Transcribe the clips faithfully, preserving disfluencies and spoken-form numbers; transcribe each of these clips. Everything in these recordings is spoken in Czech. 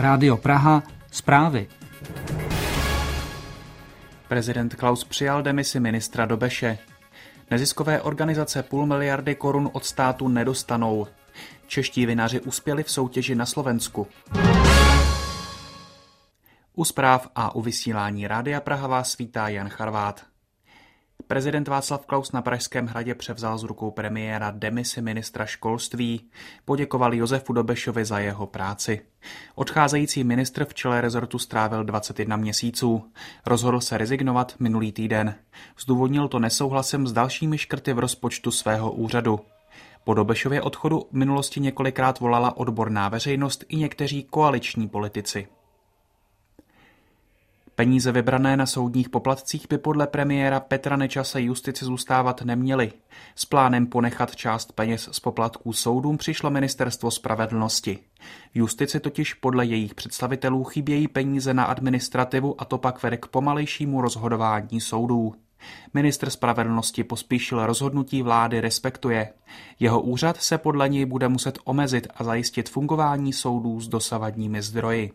Rádio Praha, zprávy. Prezident Klaus přijal demisi ministra Dobeše. Neziskové organizace půl miliardy korun od státu nedostanou. Čeští vinaři uspěli v soutěži na Slovensku. U zpráv a u vysílání Rádia Praha vás vítá Jan Charvát. Prezident Václav Klaus na Pražském hradě převzal z rukou premiéra demisi ministra školství. Poděkoval Josefu Dobešovi za jeho práci. Odcházející ministr v čele rezortu strávil dvacet jedna měsíců. Rozhodl se rezignovat minulý týden. Zdůvodnil to nesouhlasem s dalšími škrty v rozpočtu svého úřadu. Po Dobešově odchodu v minulosti několikrát volala odborná veřejnost i někteří koaliční politici. Peníze vybrané na soudních poplatcích by podle premiéra Petra Nečase justici zůstávat neměly. S plánem ponechat část peněz z poplatků soudům přišlo ministerstvo spravedlnosti. V justici totiž podle jejich představitelů chybějí peníze na administrativu a to pak vede k pomalejšímu rozhodování soudů. Ministr spravedlnosti Pospíšil rozhodnutí vlády respektuje. Jeho úřad se podle něj bude muset omezit a zajistit fungování soudů s dosavadními zdroji.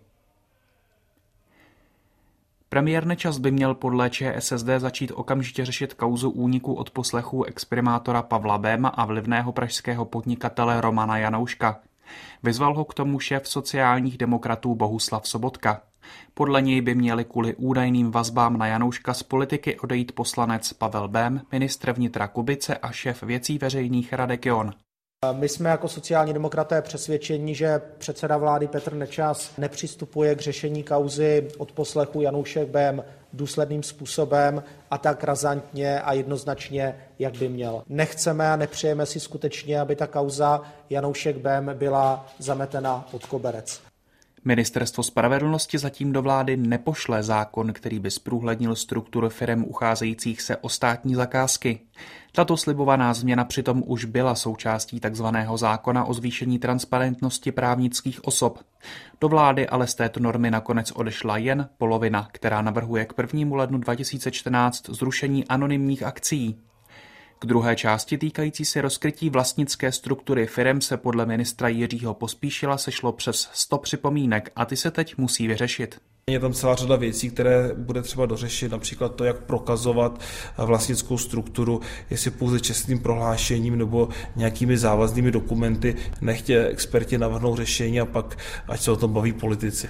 Premiér Nečas by měl podle ČSSD začít okamžitě řešit kauzu úniku od poslechů exprimátora Pavla Béma a vlivného pražského podnikatele Romana Janouška. Vyzval ho k tomu šéf sociálních demokratů Bohuslav Sobotka. Podle něj by měli kvůli údajným vazbám na Janouška z politiky odejít poslanec Pavel Bém, ministr vnitra Kubice a šéf věcí veřejných Radek John. My jsme jako sociální demokraté přesvědčeni, že předseda vlády Petr Nečas nepřistupuje k řešení kauzy odposlechu Janoušek Bém důsledným způsobem a tak razantně a jednoznačně, jak by měl. Nechceme a nepřejeme si skutečně, aby ta kauza Janoušek Bém byla zametena pod koberec. Ministerstvo spravedlnosti zatím do vlády nepošle zákon, který by zprůhlednil strukturu firem ucházejících se o státní zakázky. Tato slibovaná změna přitom už byla součástí takzvaného zákona o zvýšení transparentnosti právnických osob. Do vlády ale z této normy nakonec odešla jen polovina, která navrhuje k prvnímu lednu dva tisíce čtrnáct zrušení anonymních akcií. K druhé části týkající se rozkrytí vlastnické struktury firem se podle ministra Jiřího Pospíšila sešlo přes sto připomínek a ty se teď musí vyřešit. Je tam celá řada věcí, které bude třeba dořešit, například to, jak prokazovat vlastnickou strukturu, jestli pouze čestným prohlášením nebo nějakými závaznými dokumenty. Nechtě experti navrhnou řešení a pak ať se o tom baví politici.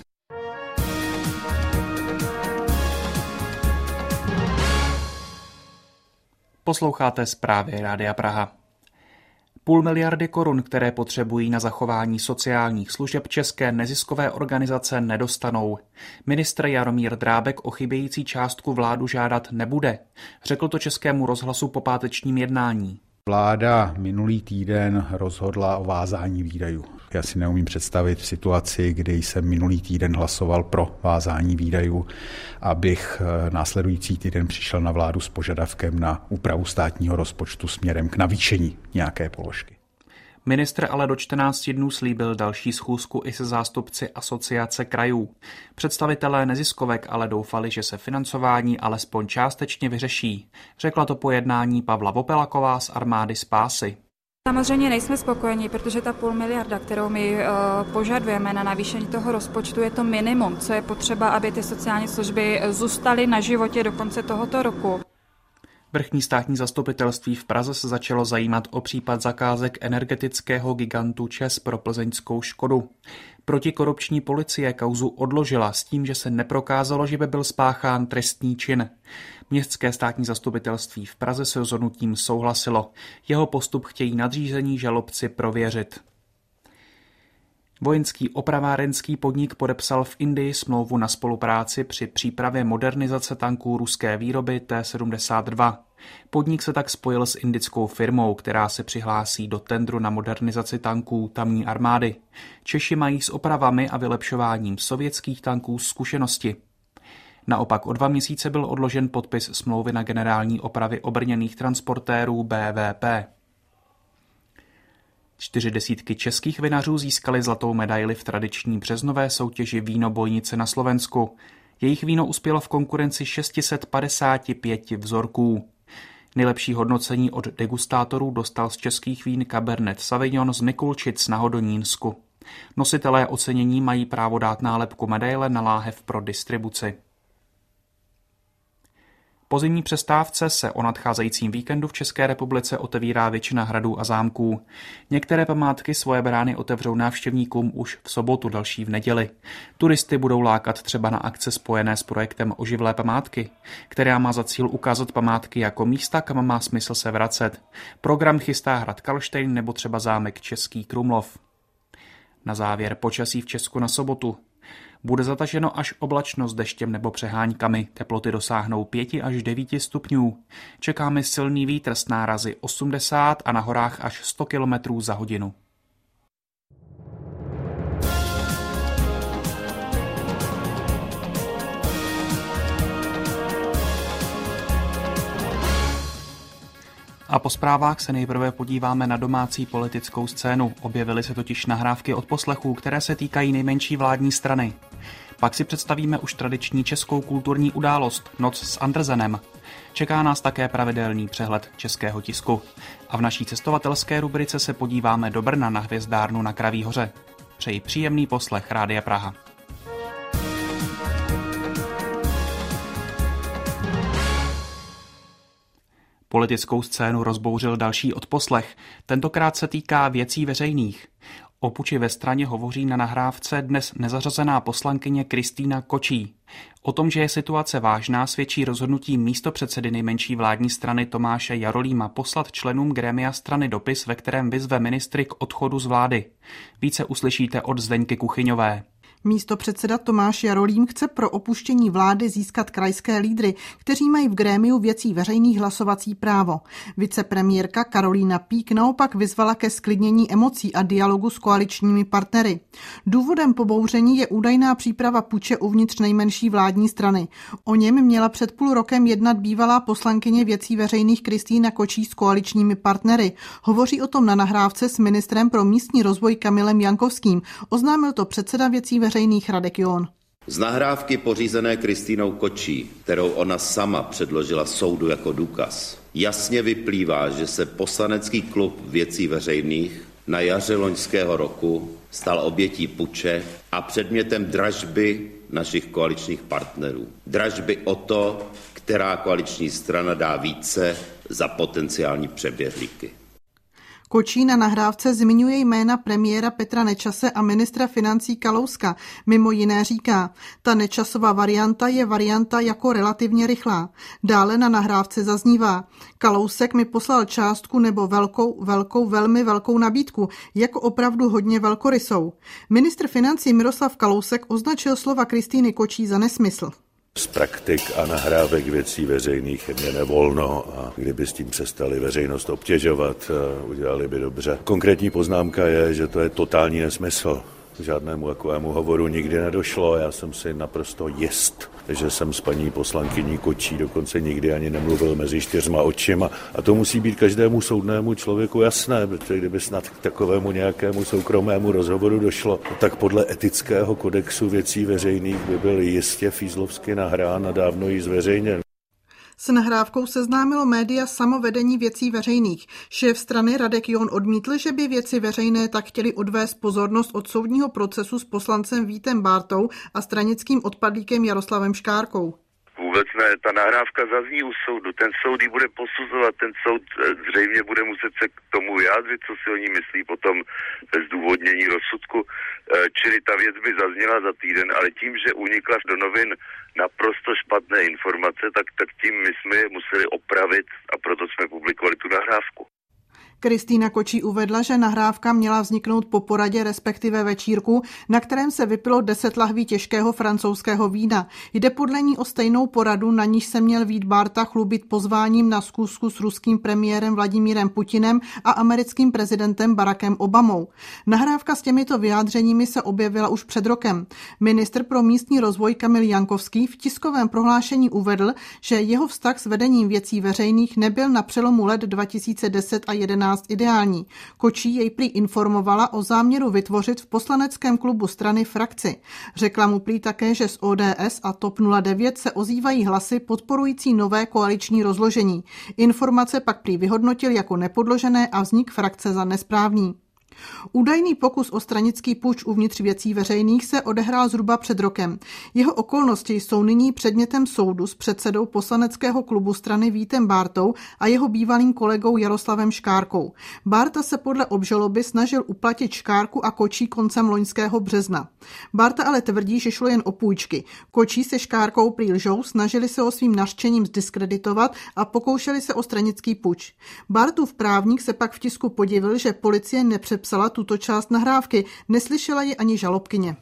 Posloucháte zprávy Rádia Praha. Půl miliardy korun, které potřebují na zachování sociálních služeb české neziskové organizace, nedostanou. Ministr Jaromír Drábek o chybějící částku vládu žádat nebude. Řekl to Českému rozhlasu po pátečním jednání. Vláda minulý týden rozhodla o vázání výdajů. Já si neumím představit v situaci, kdy jsem minulý týden hlasoval pro vázání výdajů, abych následující týden přišel na vládu s požadavkem na úpravu státního rozpočtu směrem k navýšení nějaké položky. Ministr ale do čtrnácti dnů slíbil další schůzku i se zástupci Asociace krajů. Představitelé neziskovek ale doufali, že se financování alespoň částečně vyřeší. Řekla to po jednání Pavla Vopelaková z Armády spásy. Samozřejmě nejsme spokojeni, protože ta půl miliarda, kterou my uh, požadujeme na navýšení toho rozpočtu, je to minimum, co je potřeba, aby ty sociální služby zůstaly na životě do konce tohoto roku. Vrchní státní zastupitelství v Praze se začalo zajímat o případ zakázek energetického gigantu ČEZ pro plzeňskou Škodu. Protikorupční policie kauzu odložila s tím, že se neprokázalo, že by byl spáchán trestný čin. Městské státní zastupitelství v Praze se rozhodnutím souhlasilo. Jeho postup chtějí nadřízení žalobci prověřit. Vojenský opravárenský podnik podepsal v Indii smlouvu na spolupráci při přípravě modernizace tanků ruské výroby T sedmdesát dva. Podnik se tak spojil s indickou firmou, která se přihlásí do tendru na modernizaci tanků tamní armády. Češi mají s opravami a vylepšováním sovětských tanků zkušenosti. Naopak o dva měsíce byl odložen podpis smlouvy na generální opravy obrněných transportérů B V P. Čtyři desítky českých vinařů získali zlatou medaili v tradiční březnové soutěži Víno Bojnice na Slovensku. Jejich víno uspělo v konkurenci šest set padesát pět vzorků. Nejlepší hodnocení od degustátorů dostal z českých vín Cabernet Sauvignon z Mikulčic na Hodonínsku. Nositelé ocenění mají právo dát nálepku medaile na láhev pro distribuci. Po zimní přestávce se o nadcházejícím víkendu v České republice otevírá většina hradů a zámků. Některé památky svoje brány otevřou návštěvníkům už v sobotu, další v neděli. Turisty budou lákat třeba na akce spojené s projektem Oživlé památky, která má za cíl ukázat památky jako místa, kam má smysl se vracet. Program chystá hrad Karlštejn nebo třeba zámek Český Krumlov. Na závěr počasí v Česku na sobotu. Bude zataženo až oblačno s deštěm nebo přeháňkami. Teploty dosáhnou pět až devět stupňů. Čekáme silný vítr s nárazy osmdesát a na horách až sto kilometrů za hodinu. A po zprávách se nejprve podíváme na domácí politickou scénu. Objevily se totiž nahrávky od poslechů, které se týkají nejmenší vládní strany. Pak si představíme už tradiční českou kulturní událost Noc s Andersenem. Čeká nás také pravidelný přehled českého tisku. A v naší cestovatelské rubrice se podíváme do Brna na hvězdárnu na Kraví hoře. Přeji příjemný poslech Rádia Praha. Politickou scénu rozbouřil další odposlech. Tentokrát se týká věcí veřejných. O puči ve straně hovoří na nahrávce dnes nezařazená poslankyně Kristýna Kočí. O tom, že je situace vážná, svědčí rozhodnutí místopředsedy nejmenší vládní strany Tomáše Jarolíma poslat členům grémia strany dopis, ve kterém vyzve ministry k odchodu z vlády. Více uslyšíte od Zdeňky Kuchyňové. Místopředseda Tomáš Jarolím chce pro opuštění vlády získat krajské lídry, kteří mají v grémiu věcí veřejných hlasovací právo. Vicepremiérka Karolína Pík naopak vyzvala ke sklidnění emocí a dialogu s koaličními partnery. Důvodem pobouření je údajná příprava puče uvnitř nejmenší vládní strany. O něm měla před půl rokem jednat bývalá poslankyně věcí veřejných Kristýna Kočí s koaličními partnery. Hovoří o tom na nahrávce s ministrem pro místní rozvoj Kamilem Jankovským. Oznámil to předseda věcí veřejných Radek John. Z nahrávky pořízené Kristýnou Kočí, kterou ona sama předložila soudu jako důkaz, jasně vyplývá, že se poslanecký klub věcí veřejných na jaře loňského roku stal obětí puče a předmětem dražby našich koaličních partnerů. Dražby o to, která koaliční strana dá více za potenciální přeběhlíky. Kočí na nahrávce zmiňuje jména premiéra Petra Nečase a ministra financí Kalouska. Mimo jiné říká, ta Nečasova varianta je varianta jako relativně rychlá. Dále na nahrávce zaznívá, Kalousek mi poslal částku nebo velkou, velkou, velmi velkou nabídku, jako opravdu hodně velkorysou. Ministr financí Miroslav Kalousek označil slova Kristýny Kočí za nesmysl. Z praktik a nahrávek věcí veřejných je mě nevolno a kdyby s tím přestali veřejnost obtěžovat, udělali by dobře. Konkrétní poznámka je, že to je totální nesmysl. K žádnému takovému hovoru nikdy nedošlo. Já jsem si naprosto jist, že jsem s paní poslankyní Kočí dokonce nikdy ani nemluvil mezi čtyřma očima. A to musí být každému soudnému člověku jasné, protože kdyby snad k takovému nějakému soukromému rozhovoru došlo, tak podle etického kodexu věcí veřejných by byl jistě fízlovsky nahrán a dávno ji zveřejněn. S nahrávkou seznámilo média samovedení věcí veřejných. Šéf strany Radek John odmítl, že by věci veřejné tak chtěli odvést pozornost od soudního procesu s poslancem Vítem Bártou a stranickým odpadlíkem Jaroslavem Škárkou. Vůbec ne, ta nahrávka zazní u soudu, ten soud ji bude posuzovat, ten soud zřejmě bude muset se k tomu vyjádřit, co si o ní myslí potom ve zdůvodnění rozsudku, čili ta věc by zazněla za týden, ale tím, že unikla do novin naprosto špatné informace, tak, tak tím my jsme je museli opravit a proto jsme publikovali tu nahrávku. Kristýna Kočí uvedla, že nahrávka měla vzniknout po poradě, respektive večírku, na kterém se vypilo deset lahví těžkého francouzského vína. Jde podle ní o stejnou poradu, na níž se měl Vít Bárta chlubit pozváním na schůzku s ruským premiérem Vladimírem Putinem a americkým prezidentem Barackem Obamou. Nahrávka s těmito vyjádřeními se objevila už před rokem. Ministr pro místní rozvoj Kamil Jankovský v tiskovém prohlášení uvedl, že jeho vztah s vedením věcí veřejných nebyl na přelomu let dva tisíce deset a jedenáct ideální. Kočí jej prý informovala o záměru vytvořit v poslaneckém klubu strany frakci. Řekla mu prý také, že z O D S a T O P nula devět se ozývají hlasy podporující nové koaliční rozložení. Informace pak prý vyhodnotil jako nepodložené a vznik frakce za nesprávný. Údajný pokus o stranický puč uvnitř Věcí veřejných se odehrál zhruba před rokem. Jeho okolnosti jsou nyní předmětem soudu s předsedou poslaneckého klubu strany Vítem Bártou a jeho bývalým kolegou Jaroslavem Škárkou. Bárta se podle obžaloby snažil uplatit Škárku a Kočí koncem loňského března. Bárta ale tvrdí, že šlo jen o půjčky. Kočí se Škárkou prý lžou, snažili se ho svým nařčením zdiskreditovat a pokoušeli se o stranický puč. Bártův právník se pak v tisku podivil, že policie nepřepsala tuto část nahrávky, neslyšela ji ani žalobkyně.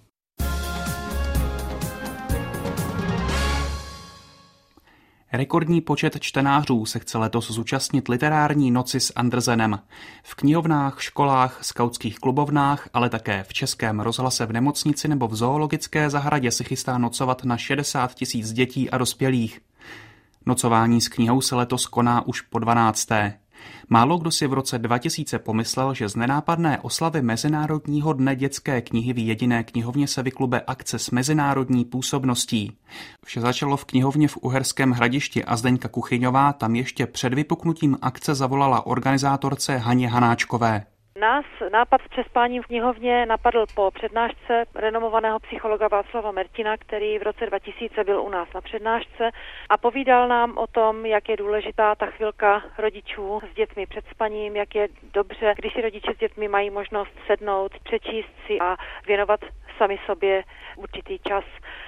Rekordní počet čtenářů se chce letos zúčastnit literární noci s Andersenem. V knihovnách, školách, skautských klubovnách, ale také v Českém rozhlase, v nemocnici nebo v zoologické zahradě se chystá nocovat na šedesát tisíc dětí a dospělých. Nocování s knihou se letos koná už po dvanácté. Málo kdo si v roce dva tisíce pomyslel, že z nenápadné oslavy Mezinárodního dne dětské knihy v jediné knihovně se vyklube akce s mezinárodní působností. Vše začalo v knihovně v Uherském Hradišti a Zdeňka Kuchyňová tam ještě před vypuknutím akce zavolala organizátorce Haně Hanáčkové. Nás nápad s přespáním v knihovně napadl po přednášce renomovaného psychologa Václava Mertina, který v roce dva tisíce byl u nás na přednášce a povídal nám o tom, jak je důležitá ta chvilka rodičů s dětmi před spaním, jak je dobře, když si rodiče s dětmi mají možnost sednout, přečíst si a věnovat sami sobě určitý čas.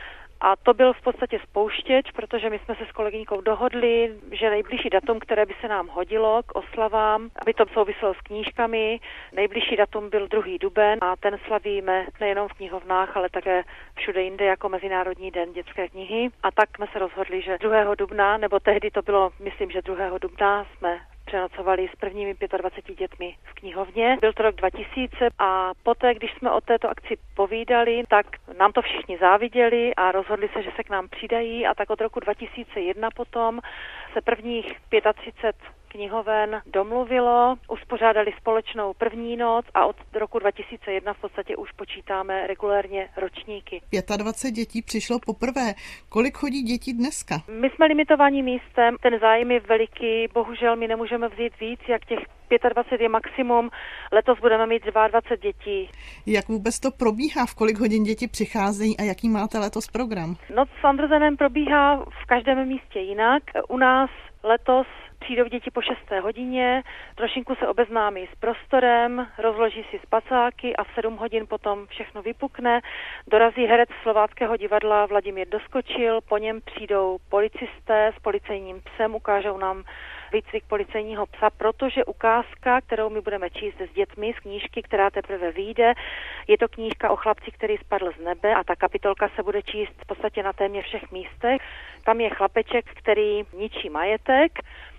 A to byl v podstatě spouštěč, protože my jsme se s kolegyňkou dohodli, že nejbližší datum, které by se nám hodilo k oslavám, aby to souviselo s knížkami, nejbližší datum byl druhý duben a ten slavíme nejenom v knihovnách, ale také všude jinde jako Mezinárodní den dětské knihy. A tak jsme se rozhodli, že druhého dubna, nebo tehdy to bylo, myslím, že druhého dubna jsme přenocovali s prvními dvaceti pěti dětmi v knihovně. Byl to rok dva tisíce a poté, když jsme o této akci povídali, tak nám to všichni záviděli a rozhodli se, že se k nám přidají a tak od roku dva tisíce jedna potom se prvních třicet pět knihoven domluvilo, uspořádali společnou první noc a od roku dva tisíce jedna v podstatě už počítáme regulérně ročníky. dvacet pět dětí přišlo poprvé. Kolik chodí dětí dneska? My jsme limitovaní místem, ten zájem je veliký, bohužel my nemůžeme vzít víc, jak těch dvacet pět je maximum, letos budeme mít dvacet dva dětí. Jak vůbec to probíhá, v kolik hodin děti přicházejí a jaký máte letos program? Noc s Andersenem probíhá v každém místě jinak. U nás letos přijdou děti po šesté hodině, trošinku se obeznámí s prostorem, rozloží si spacáky a v sedm hodin potom všechno vypukne. Dorazí herec Slováckého divadla Vladimír Doskočil, po něm přijdou policisté s policejním psem, ukážou nám výcvik policejního psa, protože ukázka, kterou my budeme číst s dětmi z knížky, která teprve vyjde, je to knížka o chlapci, který spadl z nebe a ta kapitolka se bude číst v podstatě na téměř všech místech. Tam je chlapeček, který ničí majetek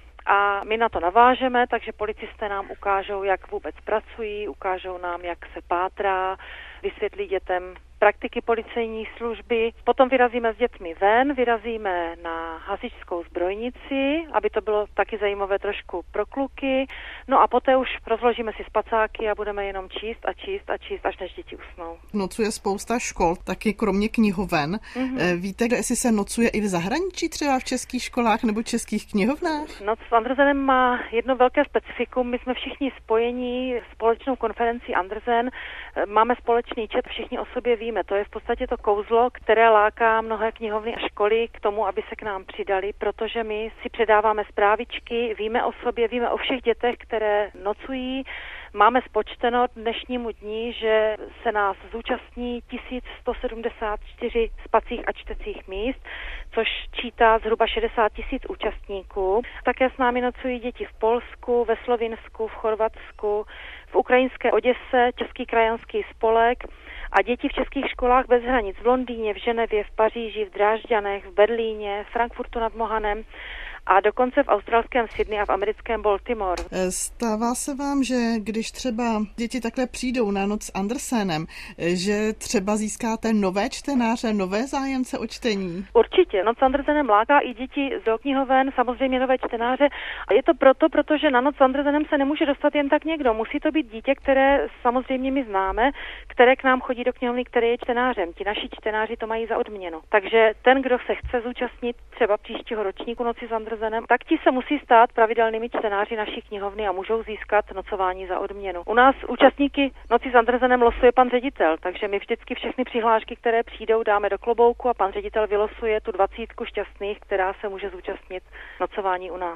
a my na to navážeme, takže policisté nám ukážou, jak vůbec pracují, ukážou nám, jak se pátrá, vysvětlí dětem praktiky policejní služby. Potom vyrazíme s dětmi ven, vyrazíme na hasičskou zbrojnici, aby to bylo taky zajímavé trošku pro kluky. No a poté už rozložíme si spacáky a budeme jenom číst a číst a číst, až než děti usnou. Nocuje spousta škol, taky kromě knihoven. Mm-hmm. Víte, jestli se nocuje i v zahraničí, třeba v českých školách nebo českých knihovnách? Noc s Andersenem má jedno velké specifikum. My jsme všichni spojení společnou konferencí Andersen. Máme společný chat, všichni o sobě víme. To je v podstatě to kouzlo, které láká mnohé knihovny a školy k tomu, aby se k nám přidali, protože my si předáváme zprávičky, víme o sobě, víme o všech dětech, které nocují. Máme spočteno dnešnímu dní, že se nás zúčastní tisíc sto sedmdesát čtyři spacích a čtecích míst, což čítá zhruba šedesát tisíc účastníků. Také s námi nocují děti v Polsku, ve Slovinsku, v Chorvatsku, v ukrajinské Oděse, Český krajanský spolek a děti v českých školách bez hranic v Londýně, v Ženevě, v Paříži, v Drážďanech, v Berlíně, Frankfurtu nad Mohanem a dokonce v australském Sydney a v americkém Baltimore. Stává se vám, že když třeba děti takhle přijdou na noc s Andersenem, že třeba získáte nové čtenáře, nové zájemce o čtení? Určitě. Noc s Andersenem láká i děti do knihoven, samozřejmě nové čtenáře. A je to proto, protože na noc s Andersenem se nemůže dostat jen tak někdo. Musí to být dítě, které samozřejmě my známe, které k nám chodí do knihovny, které je čtenářem. Ti naši čtenáři to mají za odměnu. Takže ten, kdo se chce zúčastnit třeba příštího ročníku Noci s Andersenem, Zandrzenem, tak ti se musí stát pravidelnými čtenáři naší knihovny a můžou získat nocování za odměnu. U nás účastníky Noci s Zandrzenem losuje pan ředitel, takže my vždycky všechny přihlášky, které přijdou, dáme do klobouku a pan ředitel vylosuje tu dvacítku šťastných, která se může zúčastnit nocování u nás.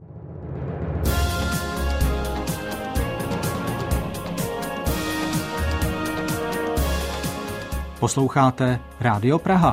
Posloucháte Rádio Praha.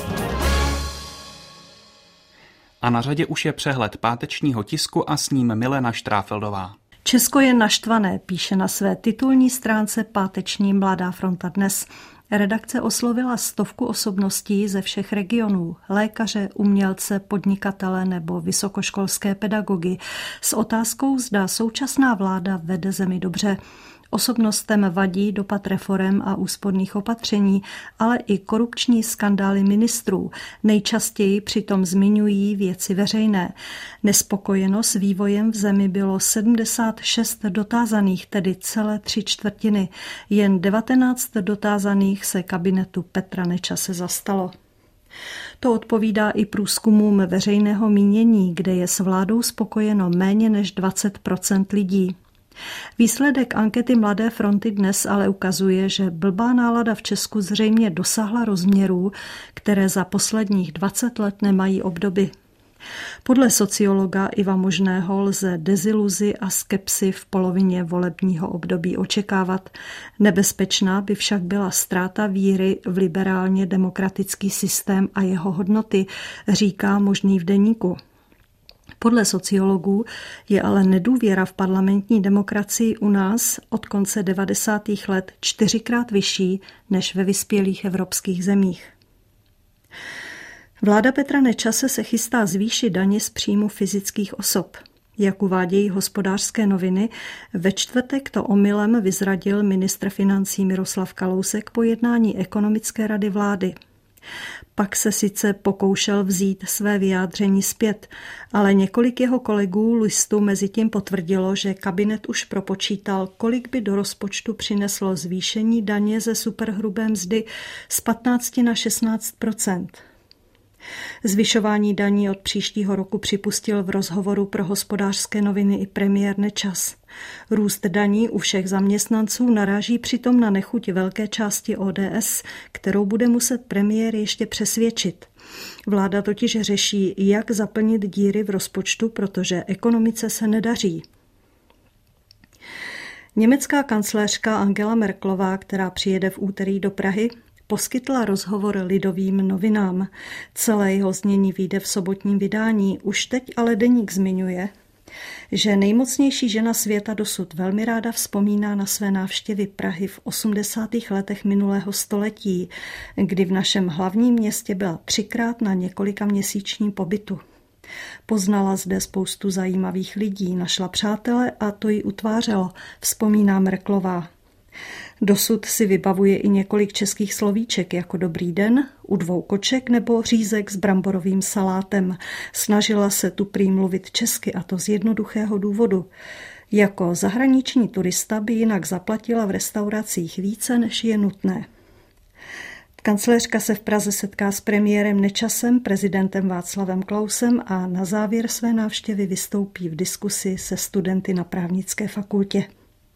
A na řadě už je přehled pátečního tisku a s ním Milena Štráfeldová. Česko je naštvané, píše na své titulní stránce páteční Mladá fronta dnes. Redakce oslovila stovku osobností ze všech regionů, lékaře, umělce, podnikatele nebo vysokoškolské pedagogy s otázkou, zda současná vláda vede zemi dobře. Osobnostem vadí dopad reforem a úsporných opatření, ale i korupční skandály ministrů. Nejčastěji přitom zmiňují věci veřejné. Nespokojeno s vývojem v zemi bylo sedmdesát šest dotázaných, tedy celé tři čtvrtiny. Jen devatenáct dotázaných se kabinetu Petra Nečase zastalo. To odpovídá i průzkumům veřejného mínění, kde je s vládou spokojeno méně než dvacet procent lidí. Výsledek ankety Mladé fronty dnes ale ukazuje, že blbá nálada v Česku zřejmě dosáhla rozměrů, které za posledních dvacet let nemají obdoby. Podle sociologa Iva Možného lze deziluzi a skepsi v polovině volebního období očekávat. Nebezpečná by však byla ztráta víry v liberálně demokratický systém a jeho hodnoty, říká Možný v Deníku. Podle sociologů je ale nedůvěra v parlamentní demokracii u nás od konce devadesátých let čtyřikrát vyšší než ve vyspělých evropských zemích. Vláda Petra Nečase se chystá zvýšit daně z příjmu fyzických osob. Jak uvádějí Hospodářské noviny, ve čtvrtek to omylem vyzradil ministr financí Miroslav Kalousek po jednání ekonomické rady vlády. Pak se sice pokoušel vzít své vyjádření zpět, ale několik jeho kolegů listu mezitím potvrdilo, že kabinet už propočítal, kolik by do rozpočtu přineslo zvýšení daně ze superhrubé mzdy z patnáct na šestnáct procent. Zvyšování daní od příštího roku připustil v rozhovoru pro Hospodářské noviny i premiér Nečas. Růst daní u všech zaměstnanců naráží přitom na nechuť velké části O D S, kterou bude muset premiér ještě přesvědčit. Vláda totiž řeší, jak zaplnit díry v rozpočtu, protože ekonomice se nedaří. Německá kancléřka Angela Merkelová, která přijede v úterý do Prahy, poskytla rozhovor Lidovým novinám. Celé jeho znění vyjde v sobotním vydání. Už teď ale deník zmiňuje, že nejmocnější žena světa dosud velmi ráda vzpomíná na své návštěvy Prahy v osmdesátých letech minulého století, kdy v našem hlavním městě byla třikrát na několika měsíčním pobytu. Poznala zde spoustu zajímavých lidí, našla přátele a to ji utvářelo, vzpomíná Merkelová. Dosud si vybavuje i několik českých slovíček jako dobrý den, u dvou koček nebo řízek s bramborovým salátem. Snažila se tu prý mluvit česky a to z jednoduchého důvodu. Jako zahraniční turista by jinak zaplatila v restauracích více, než je nutné. Kancléřka se v Praze setká s premiérem Nečasem, prezidentem Václavem Klausem a na závěr své návštěvy vystoupí v diskusi se studenty na právnické fakultě.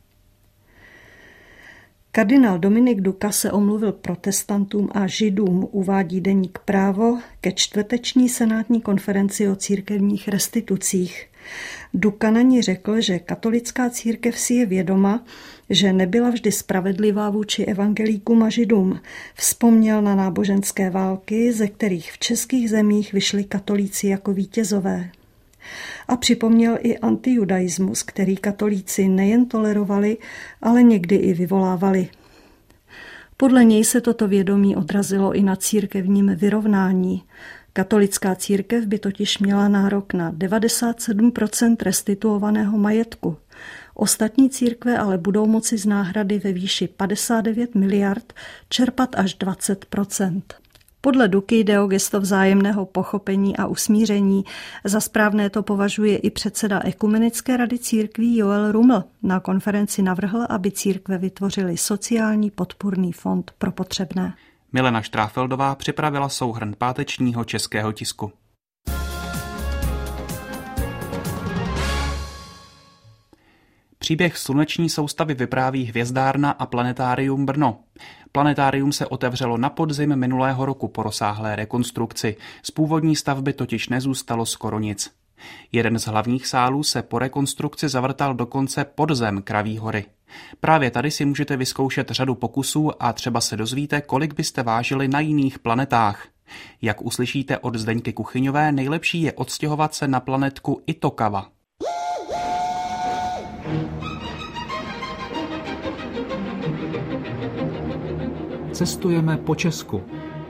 Kardinál Dominik Duka se omluvil protestantům a židům, uvádí deník Právo, ke čtvrteční senátní konferenci o církevních restitucích. Duka na ní řekl, že katolická církev si je vědoma, že nebyla vždy spravedlivá vůči evangelíkům a židům. Vzpomněl na náboženské války, ze kterých v českých zemích vyšli katolíci jako vítězové. A připomněl i antijudaismus, který katolíci nejen tolerovali, ale někdy i vyvolávali. Podle něj se toto vědomí odrazilo i na církevním vyrovnání. Katolická církev by totiž měla nárok na devadesát sedm procent restituovaného majetku. Ostatní církve ale budou moci z náhrady ve výši padesát devět miliard čerpat až dvacet procent. Podle Duky jde o gesto vzájemného pochopení a usmíření. Za správné to považuje i předseda Ekumenické rady církví Joel Ruml. Na konferenci navrhl, aby církve vytvořily sociální podpůrný fond pro potřebné. Milena Štráfeldová připravila souhrn pátečního českého tisku. Příběh sluneční soustavy vypráví Hvězdárna a Planetárium Brno. Planetárium se otevřelo na podzim minulého roku po rozsáhlé rekonstrukci. Z původní stavby totiž nezůstalo skoro nic. Jeden z hlavních sálů se po rekonstrukci zavrtal dokonce pod zem Kraví hory. Právě tady si můžete vyzkoušet řadu pokusů a třeba se dozvíte, kolik byste vážili na jiných planetách. Jak uslyšíte od Zdeňky Kuchyňové, nejlepší je odstěhovat se na planetku Itokava. Cestujeme po Česku.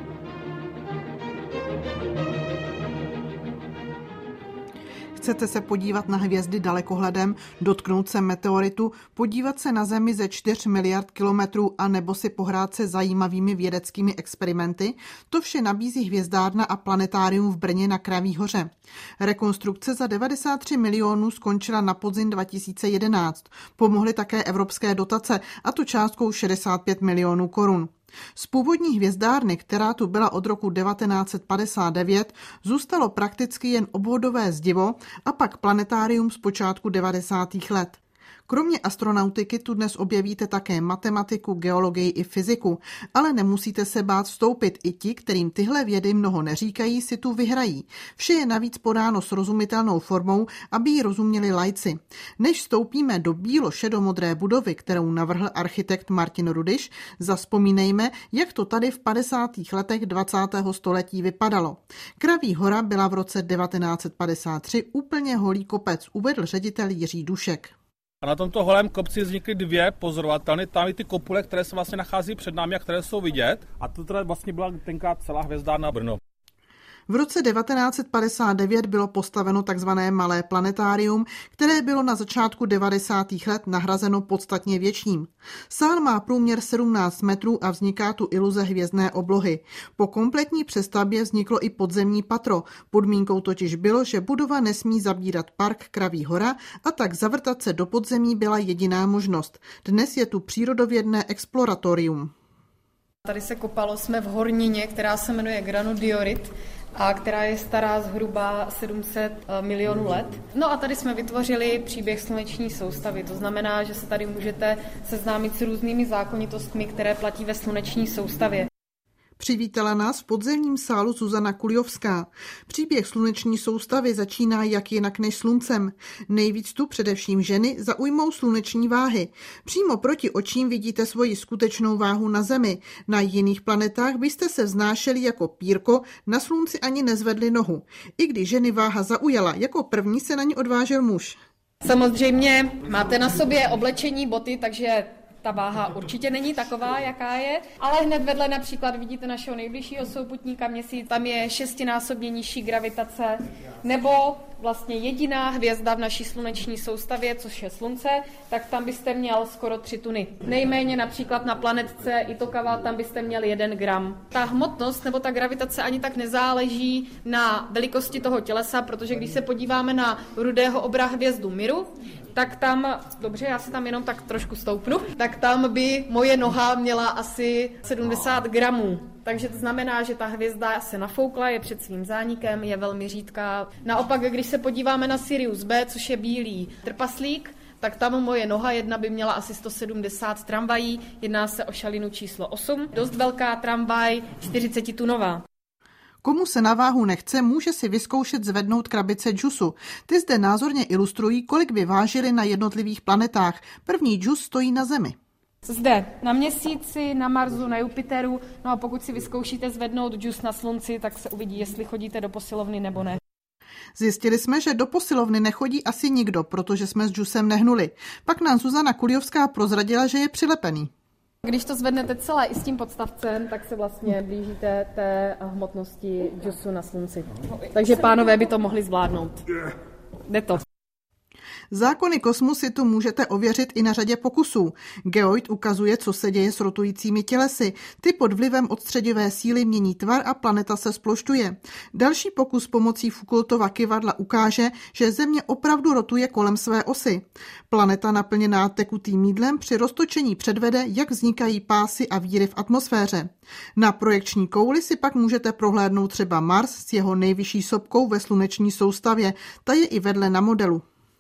Chcete se podívat na hvězdy dalekohledem, dotknout se meteoritu, podívat se na Zemi ze čtyř miliard kilometrů a nebo si pohrát se zajímavými vědeckými experimenty? To vše nabízí Hvězdárna a Planetárium v Brně na Kraví hoře. Rekonstrukce za devadesát tři milionů skončila na podzim dva tisíce jedenáct. Pomohly také evropské dotace, a to částkou šedesát pět milionů korun. Z původní hvězdárny, která tu byla od roku devatenáct set padesát devět, zůstalo prakticky jen obvodové zdivo a pak planetárium z počátku devadesátých let. Kromě astronautiky tu dnes objevíte také matematiku, geologii i fyziku, ale nemusíte se bát vstoupit, i ti, kterým tyhle vědy mnoho neříkají, si tu vyhrají. Vše je navíc podáno srozumitelnou formou, aby ji rozuměli laici. Než vstoupíme do bílo-šedomodré budovy, kterou navrhl architekt Martin Rudyš, zavzpomínejme, jak to tady v padesátých letech dvacátého století vypadalo. Kraví hora byla v roce devatenáct set padesát tři úplně holý kopec, uvedl ředitel Jiří Dušek. A na tomto holém kopci vznikly dvě pozorovatelny, tam i ty kopule, které se vlastně nachází před námi a které jsou vidět. A to teda vlastně byla tenkrát celá Hvězdárna Brno. V roce devatenáct set padesát devět bylo postaveno takzvané malé planetárium, které bylo na začátku devadesátých let nahrazeno podstatně větším. Sál má průměr sedmnáct metrů a vzniká tu iluze hvězdné oblohy. Po kompletní přestavbě vzniklo i podzemní patro. Podmínkou totiž bylo, že budova nesmí zabírat park Kraví hora, a tak zavrtat se do podzemí byla jediná možnost. Dnes je tu přírodovědné exploratorium. Tady se kopalo, jsme v hornině, která se jmenuje granodiorit a která je stará zhruba sedm set milionů let. No a tady jsme vytvořili příběh sluneční soustavy, to znamená, že se tady můžete seznámit s různými zákonitostmi, které platí ve sluneční soustavě. Přivítala nás v podzemním sálu Zuzana Kuliovská. Příběh sluneční soustavy začíná jak jinak než sluncem. Nejvíc tu především ženy zaujmou sluneční váhy. Přímo proti očím vidíte svoji skutečnou váhu na Zemi. Na jiných planetách byste se vznášeli jako pírko, na slunci ani nezvedli nohu. I když ženy váha zaujala, jako první se na ní odvážil muž. Samozřejmě máte na sobě oblečení, boty, takže ta váha určitě není taková, jaká je, ale hned vedle například vidíte našeho nejbližšího souputníka Měsíc, tam je šestinásobně nižší gravitace, nebo vlastně jediná hvězda v naší sluneční soustavě, což je Slunce, tak tam byste měl skoro tři tuny. Nejméně například na planetce Itokava, tam byste měl jeden gram. Ta hmotnost nebo ta gravitace ani tak nezáleží na velikosti toho tělesa, protože když se podíváme na rudého obra hvězdu Miru, tak tam, dobře, já si tam jenom tak trošku stoupnu, tak tam by moje noha měla asi sedmdesát gramů. Takže to znamená, že ta hvězda se nafoukla, je před svým zánikem, je velmi řídká. Naopak, když se podíváme na Sirius B, což je bílý trpaslík, tak tam moje noha jedna by měla asi sto sedmdesát tramvají, jedná se o šalinu číslo osm, dost velká tramvaj, čtyřicetitunová. Komu se na váhu nechce, může si vyzkoušet zvednout krabice džusu. Ty zde názorně ilustrují, kolik by vážily na jednotlivých planetách. První džus stojí na Zemi. Zde na Měsíci, na Marsu, na Jupiteru, no a pokud si vyzkoušíte zvednout džus na Slunci, tak se uvidí, jestli chodíte do posilovny nebo ne. Zjistili jsme, že do posilovny nechodí asi nikdo, protože jsme s džusem nehnuli. Pak nám Zuzana Kuliovská prozradila, že je přilepený. Když to zvednete celé i s tím podstavcem, tak se vlastně blížíte té hmotnosti džusu na Slunci. Takže pánové by to mohli zvládnout. Jde to. Zákony kosmu si tu můžete ověřit i na řadě pokusů. Geoid ukazuje, co se děje s rotujícími tělesy. Ty pod vlivem odstředivé síly mění tvar a planeta se splošťuje. Další pokus pomocí Foucaultova kyvadla ukáže, že Země opravdu rotuje kolem své osy. Planeta naplněná tekutým jídlem při roztočení předvede, jak vznikají pásy a víry v atmosféře. Na projekční kouli si pak můžete prohlédnout třeba Mars s jeho nejvyšší sopkou ve sluneční soustavě. Ta je i vedle na modelu.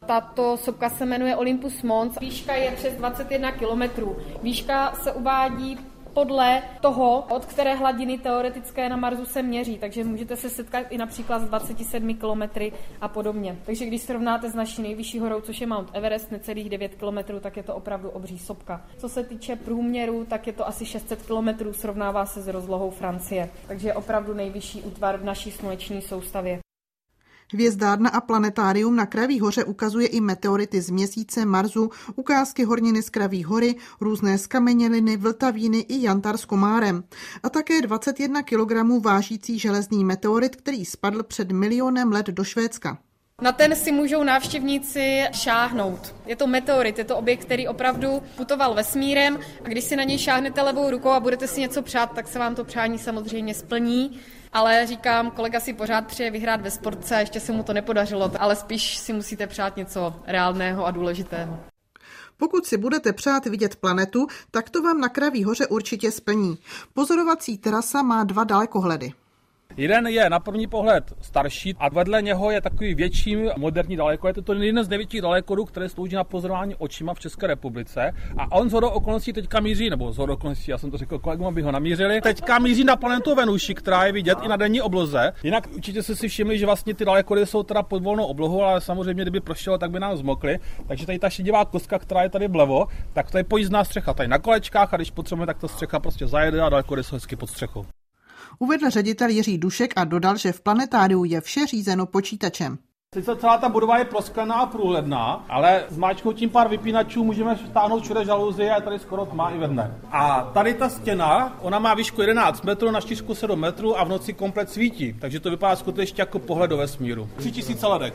Tato sopka se jmenuje Olympus Mons. Výška je přes dvacet jedna kilometrů. Výška se uvádí podle toho, od které hladiny teoretické na Marsu se měří, takže můžete se setkat i například s dvaceti sedmi kilometry a podobně. Takže když srovnáte s naší nejvyšší horou, což je Mount Everest, necelých devět kilometrů, tak je to opravdu obří sopka. Co se týče průměru, tak je to asi šest set kilometrů, srovnává se s rozlohou Francie, takže je opravdu nejvyšší útvar v naší sluneční soustavě. Hvězdárna a planetárium na Kraví hoře ukazuje i meteority z Měsíce, Marsu, ukázky horniny z Kraví hory, různé skameněliny, vltavíny i jantar s komárem. A také dvacet jedna kilogramů vážící železný meteorit, který spadl před milionem let do Švédska. Na ten si můžou návštěvníci šáhnout. Je to meteorit, je to objekt, který opravdu putoval vesmírem a když si na něj šáhnete levou rukou a budete si něco přát, tak se vám to přání samozřejmě splní. Ale říkám, kolega si pořád přeje vyhrát ve sportce a ještě se mu to nepodařilo, ale spíš si musíte přát něco reálného a důležitého. Pokud si budete přát vidět planetu, tak to vám na Kraví hoře určitě splní. Pozorovací terasa má dva dalekohledy. Jeden je na první pohled starší a vedle něho je takový větší moderní dalekohled. Je to jeden z největších dalekohledů, které slouží na pozorování očima v České republice. A on shodou okolností teďka míří, nebo shodou okolností, já jsem to řekl kolegům, aby ho namířili. Teďka míří na planetu Venuši, která je vidět i na denní obloze. Jinak určitě jste si všimli, že vlastně ty dalekohledy jsou teda pod volnou oblohou, ale samozřejmě kdyby prošlo, tak by nám zmokly. Takže tady ta šedivá kostka, která je tady vlevo, tak to je pojízdná střecha tady na kolečkách a když potřebujeme, tak ta střecha prostě zajede a dalekohledy jsou hezky pod střechou. Uvedl ředitel Jiří Dušek a dodal, že v planetáriu je vše řízeno počítačem. Sice celá ta budova je prosklená a průhledná, ale zmáčknutím pár vypínačů můžeme stáhnout všude žaluzie a tady skoro tma i ve dne. A tady ta stěna, ona má výšku jedenáct metrů, na šířku sedm metrů a v noci komplet svítí, takže to vypadá skutečně jako pohled do vesmíru. Tři tisíce ledek.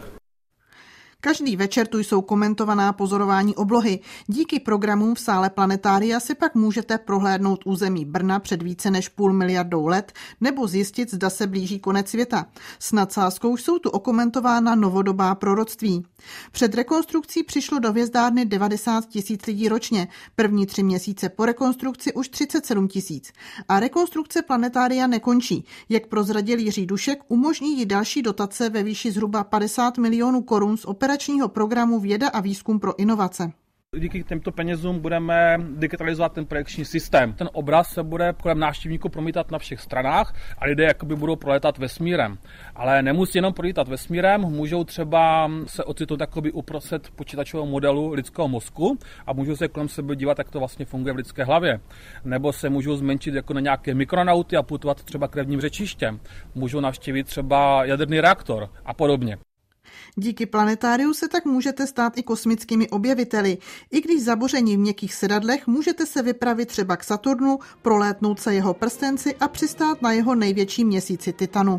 Každý večer tu jsou komentovaná pozorování oblohy. Díky programům v sále planetária si pak můžete prohlédnout území Brna před více než půl miliardou let nebo zjistit, zda se blíží konec světa. S nadsázkou jsou tu okomentována novodobá proroctví. Před rekonstrukcí přišlo do hvězdárny devadesát tisíc lidí ročně, první tři měsíce po rekonstrukci už třicet sedm tisíc. A rekonstrukce planetária nekončí. Jak prozradil Jiří Dušek, umožní jí další dotace ve výši zhruba padesát milionů korun z operačního programu Věda a výzkum pro inovace. Díky těmto penězům budeme digitalizovat ten projekční systém. Ten obraz se bude kolem návštěvníků promítat na všech stranách a lidé jakoby budou prolétat vesmírem. Ale nemusí jenom prolítat vesmírem, můžou třeba se ocitnout jakoby uprostřed počítačového modelu lidského mozku a můžou se kolem sebe dívat, jak to vlastně funguje v lidské hlavě. Nebo se můžou zmenšit jako na nějaké mikronauty a putovat třeba krevním řečištěm. Můžou navštívit třeba jaderný reaktor a podobně. Díky planetáriu se tak můžete stát i kosmickými objeviteli. I když zaboření v měkkých sedadlech, můžete se vypravit třeba k Saturnu, prolétnout se jeho prstenci a přistát na jeho největší měsíci Titanu.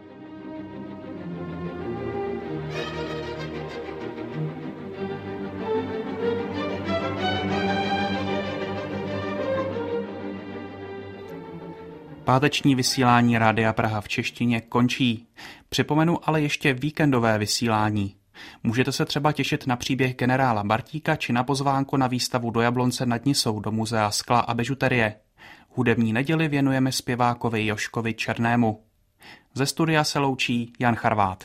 Páteční vysílání Rádia Praha v češtině končí. Připomenu ale ještě víkendové vysílání. Můžete se třeba těšit na příběh generála Bartíka či na pozvánku na výstavu do Jablonce nad Nisou do Muzea skla a bižuterie. Hudební neděli věnujeme zpěvákovi Joškovi Černému. Ze studia se loučí Jan Charvát.